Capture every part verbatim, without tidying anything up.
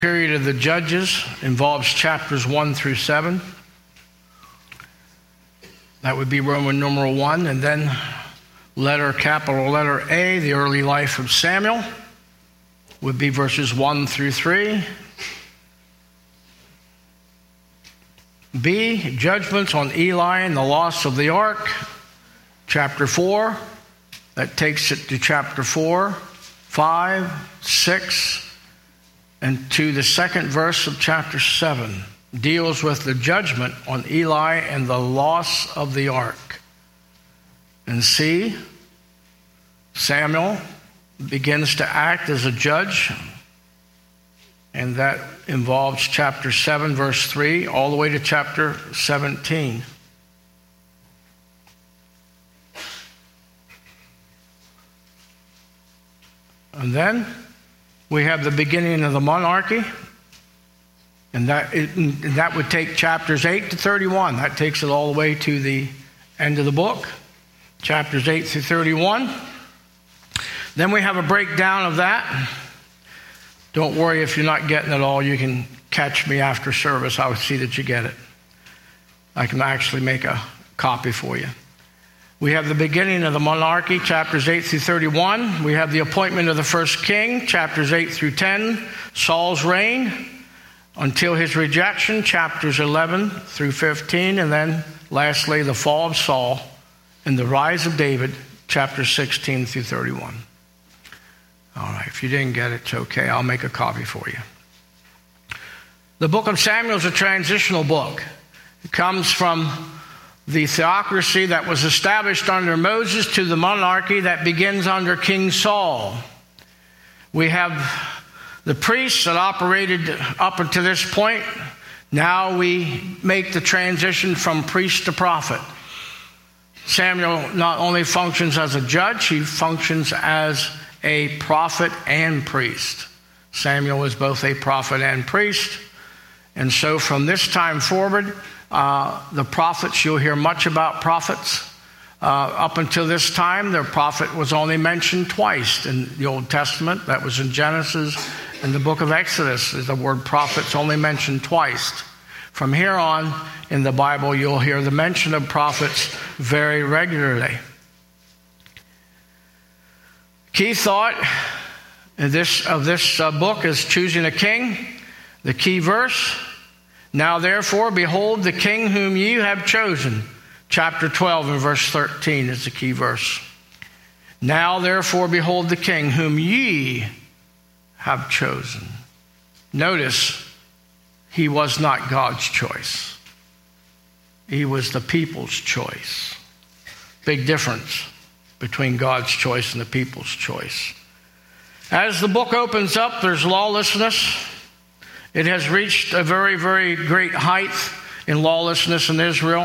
Period of the Judges involves chapters one through seven. That would be Roman numeral one. And then letter, capital letter A, the early life of Samuel, would be verses one through three. B, judgments on Eli and the loss of the ark, chapter four. That takes it to chapter four, five, six, and to the second verse of chapter seven. Deals with the judgment on Eli and the loss of the ark. And C, Samuel begins to act as a judge, and that involves chapter seven, verse three, all the way to chapter seventeen. And then we have the beginning of the monarchy, and that it, and that would take chapters eight to thirty-one. That takes it all the way to the end of the book, chapters eight through thirty-one. Then we have a breakdown of that. Don't worry if you're not getting it all. You can catch me after service. I will see that you get it. I can actually make a copy for you. We have the beginning of the monarchy, chapters eight through thirty-one. We have the appointment of the first king, chapters eight through ten. Saul's reign until his rejection, chapters eleven through fifteen. And then lastly, the fall of Saul and the rise of David, chapters sixteen through thirty-one. All right, if you didn't get it, it's okay. I'll make a copy for you. The book of Samuel is a transitional book. It comes from the theocracy that was established under Moses to the monarchy that begins under King Saul. We have the priests that operated up until this point. Now we make the transition from priest to prophet. Samuel not only functions as a judge, he functions as a prophet and priest. Samuel was both a prophet and priest. And so from this time forward, uh, the prophets, you'll hear much about prophets. Uh, up until this time, the prophet was only mentioned twice in the Old Testament. That was in Genesis. In the book of Exodus, the word prophet's only mentioned twice. From here on in the Bible, you'll hear the mention of prophets very regularly. Key thought of this, of this uh, book is choosing a king. The key verse, now therefore, behold the king whom you have chosen. Chapter twelve and verse thirteen is the key verse. Now therefore, behold the king whom ye have chosen. Notice, he was not God's choice. He was the people's choice. Big difference between God's choice and the people's choice. As the book opens up, there's lawlessness. It has reached a very, very great height in lawlessness in Israel.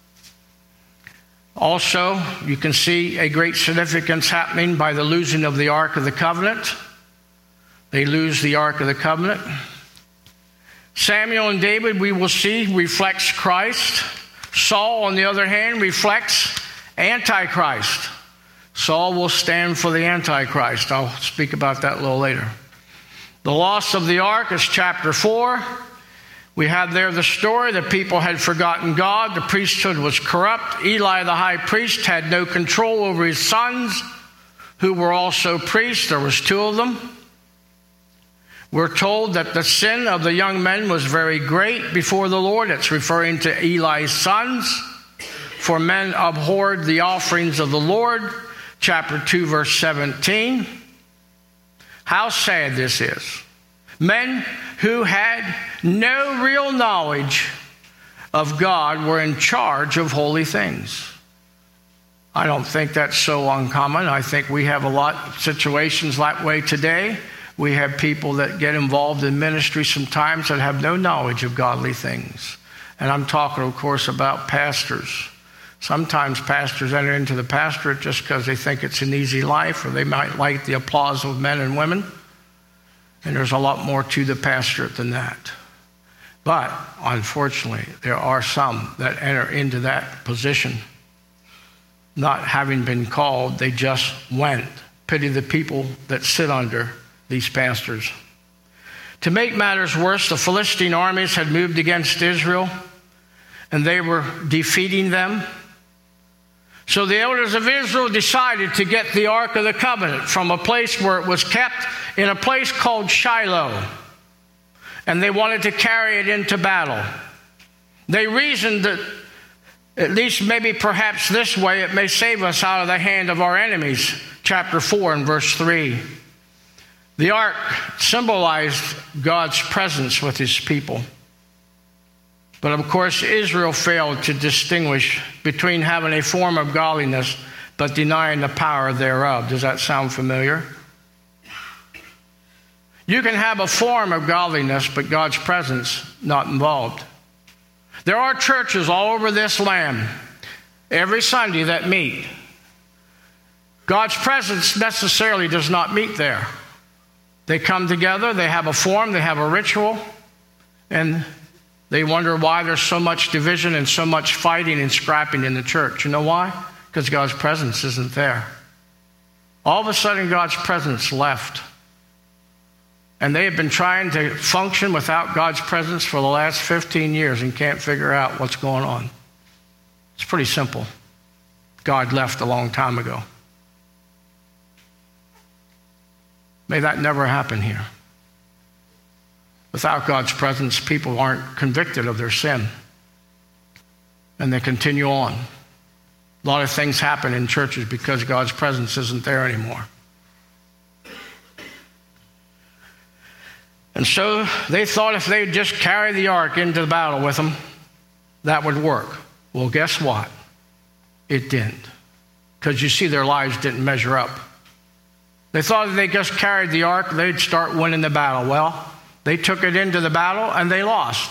Also, you can see a great significance happening by the losing of the Ark of the Covenant. They lose the Ark of the Covenant. Samuel and David, we will see, reflects Christ. Saul, on the other hand, reflects Antichrist. Saul will stand for the Antichrist. I'll speak about that a little later. The loss of the ark is chapter four. We have there the story. The people had forgotten God. The priesthood was corrupt. Eli, the high priest, had no control over his sons, who were also priests. There was two of them. We're told that the sin of the young men was very great before the Lord. It's referring to Eli's sons. For men abhorred the offerings of the Lord. Chapter two, verse seventeen. How sad this is. Men who had no real knowledge of God were in charge of holy things. I don't think that's so uncommon. I think we have a lot of situations that way today. We have people that get involved in ministry sometimes that have no knowledge of godly things. And I'm talking, of course, about pastors. Sometimes pastors enter into the pastorate just because they think it's an easy life, or they might like the applause of men and women. And there's a lot more to the pastorate than that. But unfortunately, there are some that enter into that position not having been called. They just went. Pity the people that sit under these pastors. To make matters worse, the Philistine armies had moved against Israel, and they were defeating them. So the elders of Israel decided to get the Ark of the Covenant from a place where it was kept in a place called Shiloh, and they wanted to carry it into battle. They reasoned that at least maybe perhaps this way it may save us out of the hand of our enemies. Chapter four and verse three. The ark symbolized God's presence with his people. But of course, Israel failed to distinguish between having a form of godliness but denying the power thereof. Does that sound familiar? You can have a form of godliness, but God's presence not involved. There are churches all over this land every Sunday that meet. God's presence necessarily does not meet there. They come together, they have a form, they have a ritual, and they wonder why there's so much division and so much fighting and scrapping in the church. You know why? Because God's presence isn't there. All of a sudden, God's presence left. And they have been trying to function without God's presence for the last fifteen years and can't figure out what's going on. It's pretty simple. God left a long time ago. May that never happen here. Without God's presence, people aren't convicted of their sin. And they continue on. A lot of things happen in churches because God's presence isn't there anymore. And so they thought if they'd just carry the ark into the battle with them, that would work. Well, guess what? It didn't. Because you see, their lives didn't measure up. They thought if they just carried the ark, they'd start winning the battle. Well, they took it into the battle and they lost.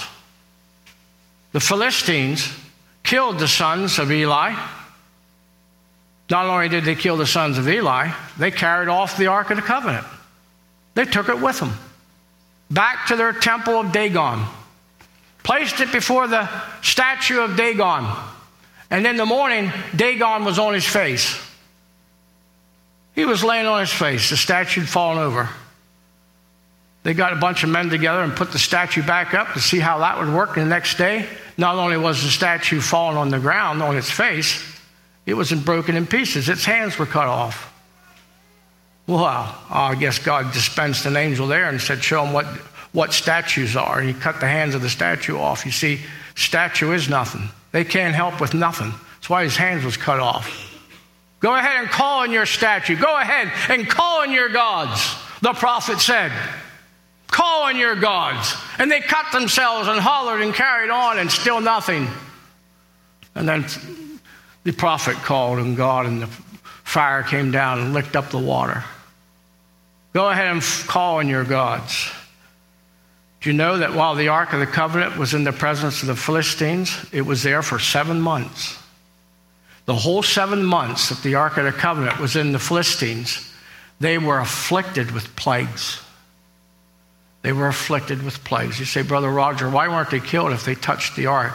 The Philistines killed the sons of Eli. Not only did they kill the sons of Eli, they carried off the Ark of the Covenant. They took it with them back to their temple of Dagon, placed it before the statue of Dagon, and in the morning, Dagon was on his face. He was laying on his face. The statue had fallen over. They got a bunch of men together and put the statue back up to see how that would work. And the next day, not only was the statue fallen on the ground on its face, it was broken in pieces. Its hands were cut off. Well, I guess God dispensed an angel there and said, show them what, what statues are. And he cut the hands of the statue off. You see, statue is nothing. They can't help with nothing. That's why his hands was cut off. Go ahead and call on your statue. Go ahead and call on your gods, the prophet said. Call on your gods. And they cut themselves and hollered and carried on, and still nothing. And then the prophet called on God, and the fire came down and licked up the water. Go ahead and call on your gods. Do you know that while the Ark of the Covenant was in the presence of the Philistines, it was there for seven months? The whole seven months that the Ark of the Covenant was in the Philistines, they were afflicted with plagues. They were afflicted with plagues. You say, Brother Roger, why weren't they killed if they touched the ark?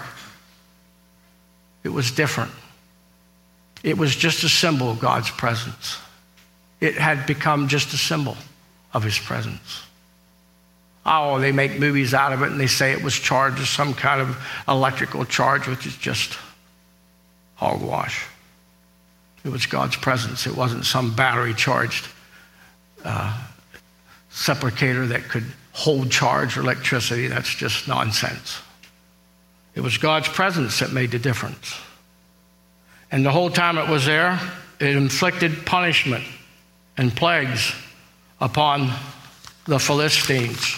It was different. It was just a symbol of God's presence. It had become just a symbol of his presence. Oh, they make movies out of it and they say it was charged with some kind of electrical charge, which is just hogwash. It was God's presence. It wasn't some battery-charged uh, separator that could hold charge or electricity. That's just nonsense. It was God's presence that made the difference. And the whole time it was there, it inflicted punishment and plagues upon the Philistines.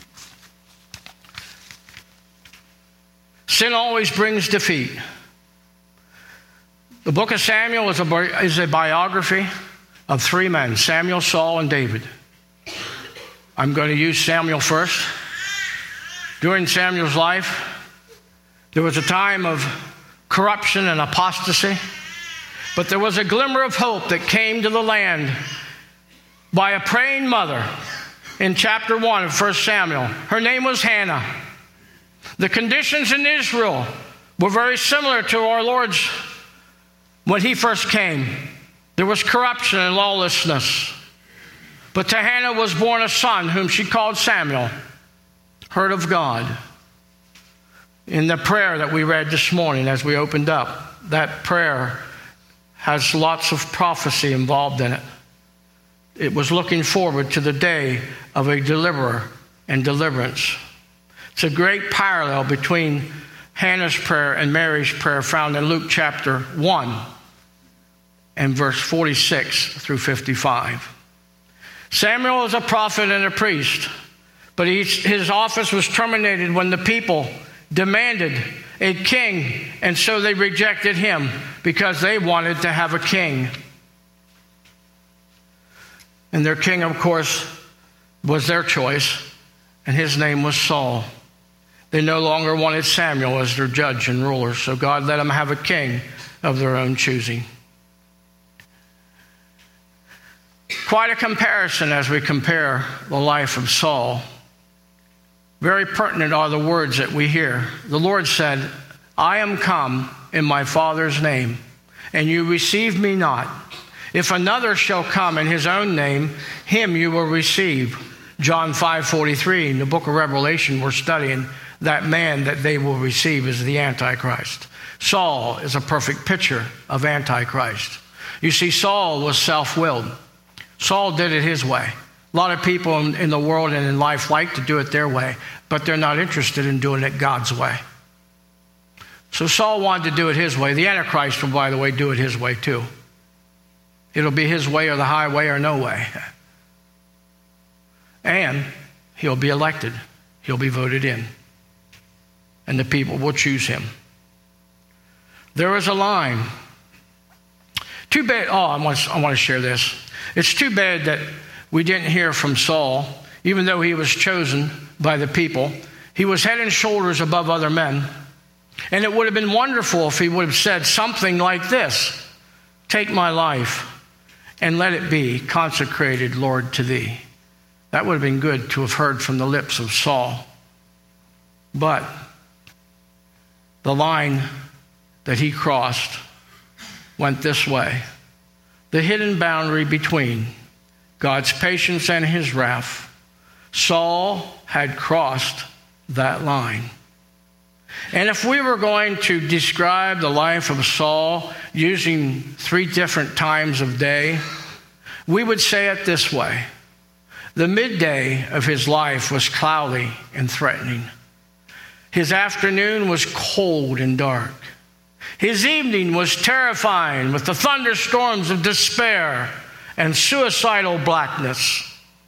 Sin always brings defeat. The book of Samuel is a, is a biography of three men, Samuel, Saul, and David. I'm going to use Samuel first. During Samuel's life, there was a time of corruption and apostasy, but there was a glimmer of hope that came to the land by a praying mother in chapter one of First Samuel. Her name was Hannah. The conditions in Israel were very similar to our Lord's when he first came. There was corruption and lawlessness. But to Hannah was born a son whom she called Samuel. heard of God. In the prayer that we read this morning as we opened up, that prayer has lots of prophecy involved in it. It was looking forward to the day of a deliverer and deliverance. It's a great parallel between Hannah's prayer and Mary's prayer found in Luke chapter one and verse forty-six through fifty-five. Samuel is a prophet and a priest, but he, his office was terminated when the people demanded a king, and so they rejected him because they wanted to have a king. And their king, of course, was their choice, and his name was Saul. They no longer wanted Samuel as their judge and ruler, so God let them have a king of their own choosing. Quite a comparison as we compare the life of Saul. Very pertinent are the words that we hear. The Lord said, I am come in my Father's name, and you receive me not. If another shall come in his own name, him you will receive. John five forty-three, in the book of Revelation, we're studying that man that they will receive is the Antichrist. Saul is a perfect picture of Antichrist. You see, Saul was self-willed. Saul did it his way. A lot of people in, in the world and in life like to do it their way, but they're not interested in doing it God's way. So Saul wanted to do it his way. The Antichrist will, by the way, do it his way too. It'll be his way or the highway or no way. And he'll be elected. He'll be voted in. And the people will choose him. There is a line. Too bad. Oh, I want, to, I want to share this. It's too bad that we didn't hear from Saul, even though he was chosen by the people. He was head and shoulders above other men. And it would have been wonderful if he would have said something like this: take my life and let it be consecrated, Lord, to thee. That would have been good to have heard from the lips of Saul. But the line that he crossed went this way. The hidden boundary between God's patience and his wrath. Saul had crossed that line. And if we were going to describe the life of Saul using three different times of day, we would say it this way. The midday of his life was cloudy and threatening. His afternoon was cold and dark. His evening was terrifying with the thunderstorms of despair and suicidal blackness.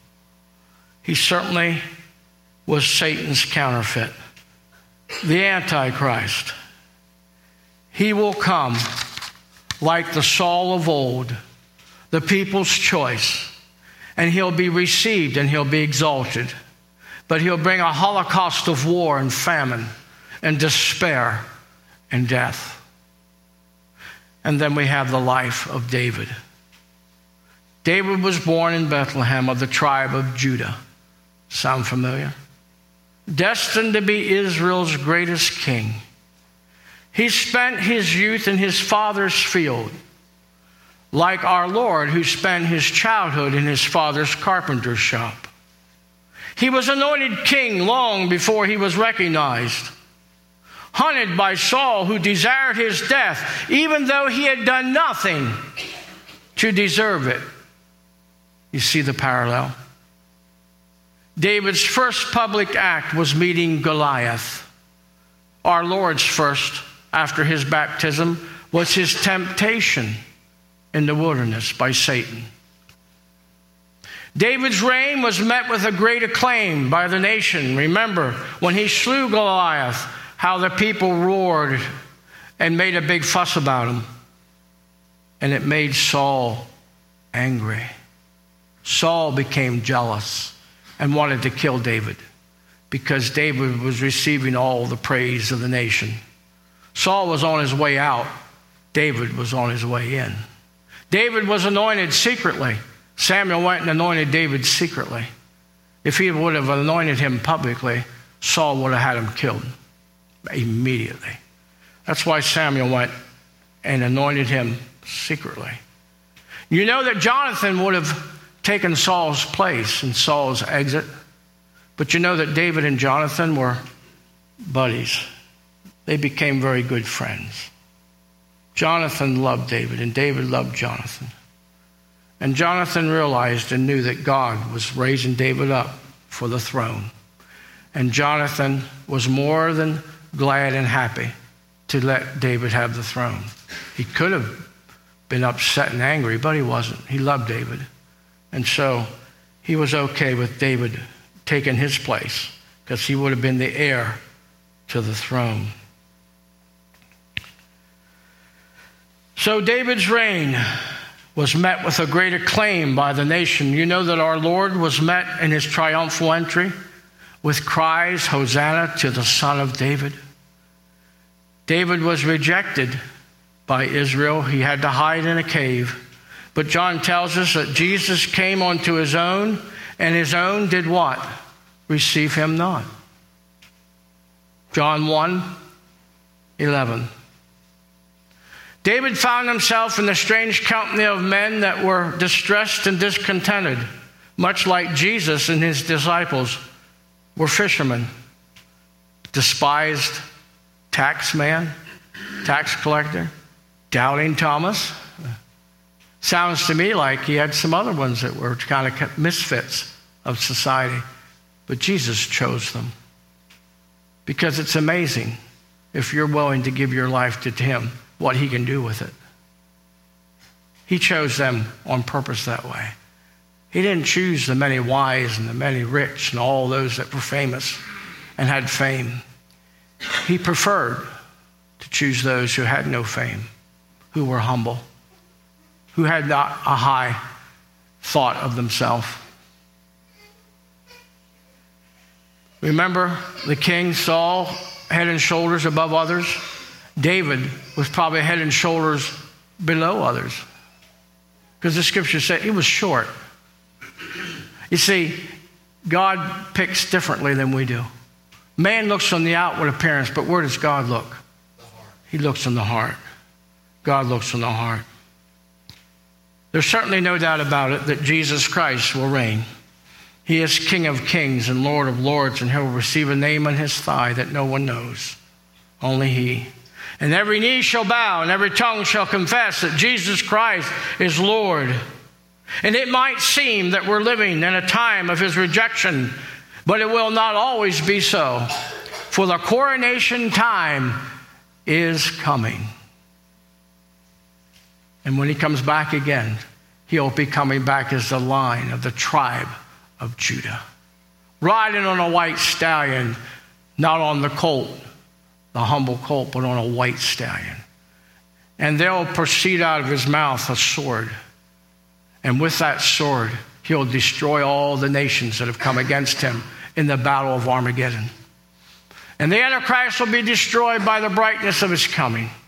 He certainly was Satan's counterfeit, the Antichrist. He will come like the Saul of old, the people's choice, and he'll be received and he'll be exalted. But he'll bring a holocaust of war and famine and despair and death. And then we have the life of David. David was born in Bethlehem of the tribe of Judah. Sound familiar? Destined to be Israel's greatest king. He spent his youth in his father's field, like our Lord, who spent his childhood in his father's carpenter's shop. He was anointed king long before he was recognized. Hunted by Saul, who desired his death, even though he had done nothing to deserve it. You see the parallel? David's first public act was meeting Goliath. Our Lord's first, after his baptism, was his temptation in the wilderness by Satan. David's reign was met with a great acclaim by the nation. Remember, when he slew Goliath, how the people roared and made a big fuss about him. And it made Saul angry. Saul became jealous and wanted to kill David because David was receiving all the praise of the nation. Saul was on his way out. David was on his way in. David was anointed secretly. Samuel went and anointed David secretly. If he would have anointed him publicly, Saul would have had him killed immediately. That's why Samuel went and anointed him secretly. You know that Jonathan would have taken Saul's place in Saul's exit, But you know that David and Jonathan were buddies. They became very good friends. Jonathan loved David, and David loved Jonathan. And Jonathan realized and knew that God was raising David up for the throne. And Jonathan was more than glad and happy to let David have the throne. He could have been upset and angry, but he wasn't. He loved David. And so he was okay with David taking his place, because he would have been the heir to the throne. So David's reign was met with a great acclaim by the nation. You know that our Lord was met in his triumphal entry with cries, Hosanna to the Son of David. David was rejected by Israel. He had to hide in a cave. But John tells us that Jesus came unto his own, and his own did what? Receive him not. John one eleven. David found himself in the strange company of men that were distressed and discontented, much like Jesus and his disciples were fishermen, despised tax man, tax collector, doubting Thomas. Sounds to me like he had some other ones that were kind of misfits of society, but Jesus chose them. Because it's amazing if you're willing to give your life to him, what he can do with it. He chose them on purpose that way. He didn't choose the many wise and the many rich and all those that were famous and had fame. He preferred to choose those who had no fame, who were humble, who had not a high thought of themselves. Remember the king Saul, head and shoulders above others? David was probably head and shoulders below others, because the scripture said he was short. You see, God picks differently than we do. Man looks on the outward appearance, but where does God look? He looks on the heart. God looks on the heart. There's certainly no doubt about it that Jesus Christ will reign. He is King of kings and Lord of lords, and he'll receive a name on his thigh that no one knows, only he. And every knee shall bow and every tongue shall confess that Jesus Christ is Lord. And it might seem that we're living in a time of his rejection, but it will not always be so. For the coronation time is coming. And when he comes back again, he'll be coming back as the Lion of the tribe of Judah, riding on a white stallion, not on the colt, the humble colt, but on a white stallion. And there'll proceed out of his mouth a sword. And with that sword, he'll destroy all the nations that have come against him in the battle of Armageddon. And the Antichrist will be destroyed by the brightness of his coming.